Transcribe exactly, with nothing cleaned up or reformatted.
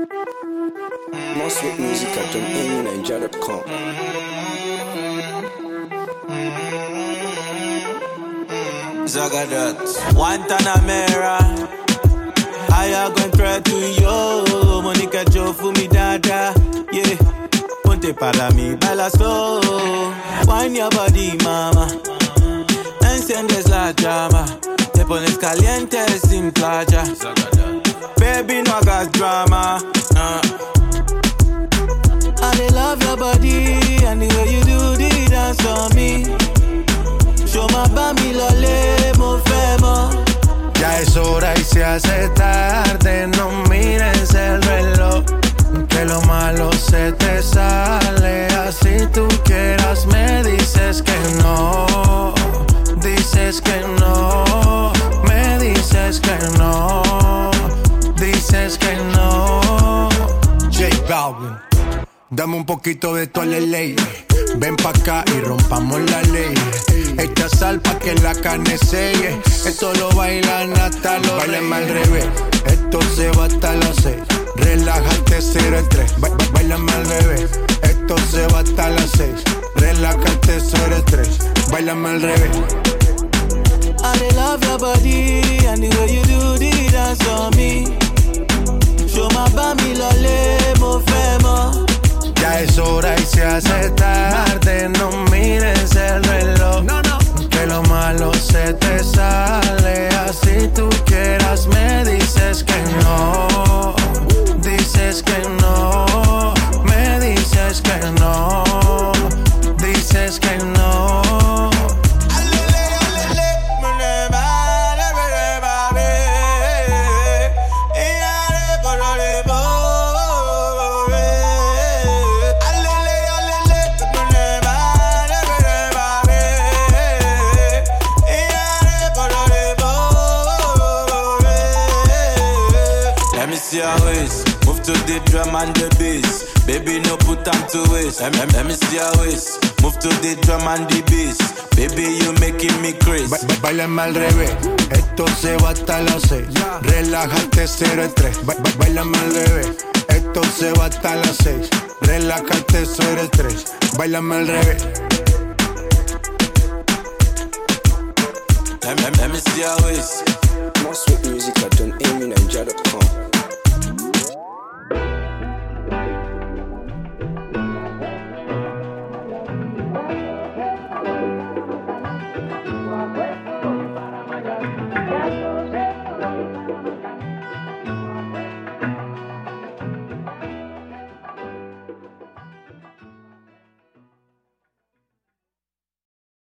More sweet music at john amy nigeria dot com. Zagadat, Guantanamera. I am going to to yo, Monica Joe for me dada, yeah. Ponte para mi, baila slow. Wine your body, mama. Enciendes la llama. Te pones caliente sin playa. Baby, no hagas drama. Uh. I dey love your body and the way you do the dance on me. Show my bami lole, mo femo. Ya es hora y se hace tarde, no mires el reloj, que lo malo se te sale, así tú quieras me dices que no, dices que no, me dices que no, dices que no. J Balvin, dame un poquito de tu ley, ven pa' acá y rompamos la ley. Echa sal pa' que la carne selle. Esto lo bailan hasta los bailen al revés. Esto se va hasta las seis. Relájate cero el tres. Ba- ba- Báilame al revés. Esto se va hasta las seis. Relájate cero el tres. Báilame al revés. I dey love your body and the way you do the dance on me. Show my bami lole, mo femo. Ya es hora y se hace tarde, no mires el reloj, no, no. Que lo malo se te sale, así tú quieras me dices que no, dices que no, me dices que no, dices que no. See your waist, move to the drum and the bass. Baby, no put time to waste. Let me, let me see your waist, move to the drum and the bass. Baby, you making me crazy. Ba- ba- Báilame al revés, esto se va hasta las seis. Relájate cero el tres. Ba- ba- Báilame al revés, esto se va hasta las seis. Relájate cero el tres. Báilame al revés. Let me, let me see your waist. More sweet music at john amy nigeria dot com.